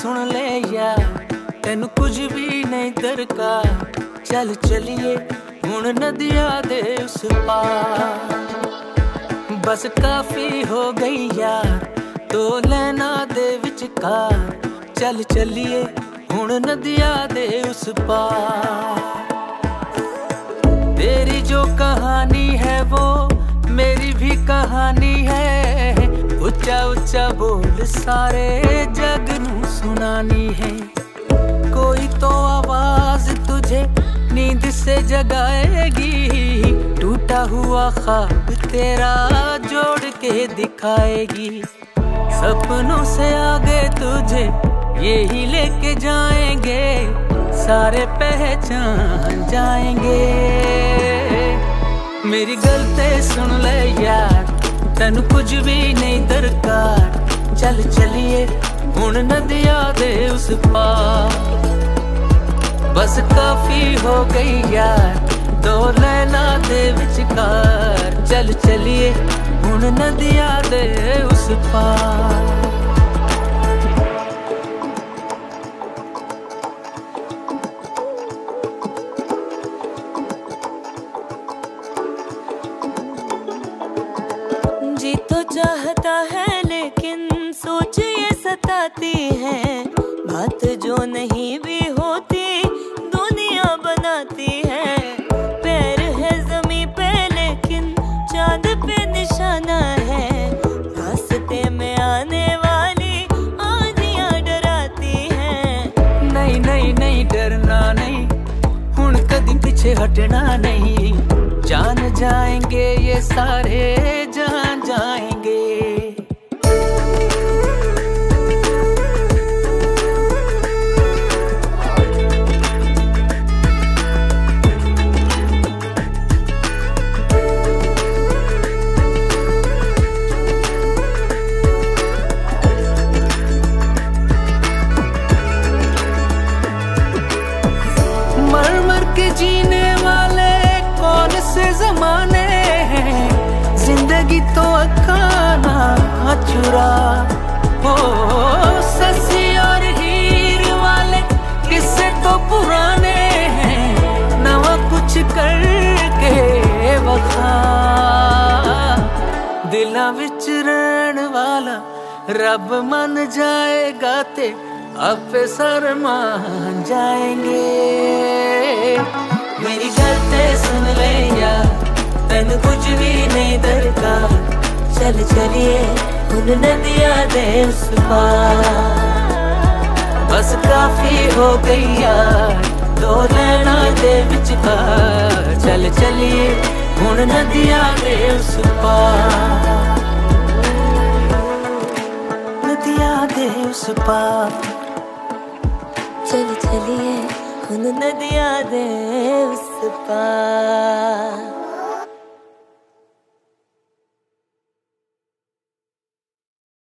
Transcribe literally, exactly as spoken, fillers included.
सुन ले यार, तेनू कुछ भी नहीं दरकार। चल चलिए हुण नदिया दे उस पार, बस काफी हो गई यार तो लैना दे विचकार। चल चलिए हुण नदिया दे उस पार। तेरी जो कहानी है वो मेरी भी कहानी है, ऊंचा ऊंचा बोल सारे जग नू सुनानी है। कोई तो आवाज तुझे नींद से जगाएगी, टूटा हुआ ख्वाब तेरा जोड़ के दिखाएगी। सपनों से आगे तुझे यही लेके जाएंगे, सारे पहचान जाएंगे। मेरी गलती सुन ले यार, तेनू कुछ भी नहीं दरकार। चल चलिए हुण नदिया दे उस पार, बस काफी हो गई यार दो लैना दे विचकार। चल चलिए हुण नदिया दे उस पार। जी तो चाहता है लेकिन सोच ये सताती है, बात जो नहीं भी होती दुनिया बनाती है। पैर है जमीन पे लेकिन चांद पे निशाना है, रास्ते में आने वाली आंधियां डराती हैं। नहीं नहीं नहीं डरना नहीं, हुण कदी पीछे हटना नहीं। जान जाएंगे ये सारे जान जाएंगे। मर मर के जीने वाले कौन से जमाने हैं, जिंदगी तो अखाना चुरा। हो ससी और हीर वाले किस्से तो पुराने हैं, नवा कुछ करके वखा। दिलां विच रहन वाला रब मन जाएगा ते आपे सर मान जाएंगे। मेरी गलती सुन ले यार, तेनू कुछ भी नहीं दरकार। चल चलिए हुण नदिया दे उस पार, बस काफी हो गई यार दो लैना दे विचकार। चल चलिए हुण नदिया दे उस पार, नदिया दे उस पार। चल चलिए हुण नदिया दे उस पार।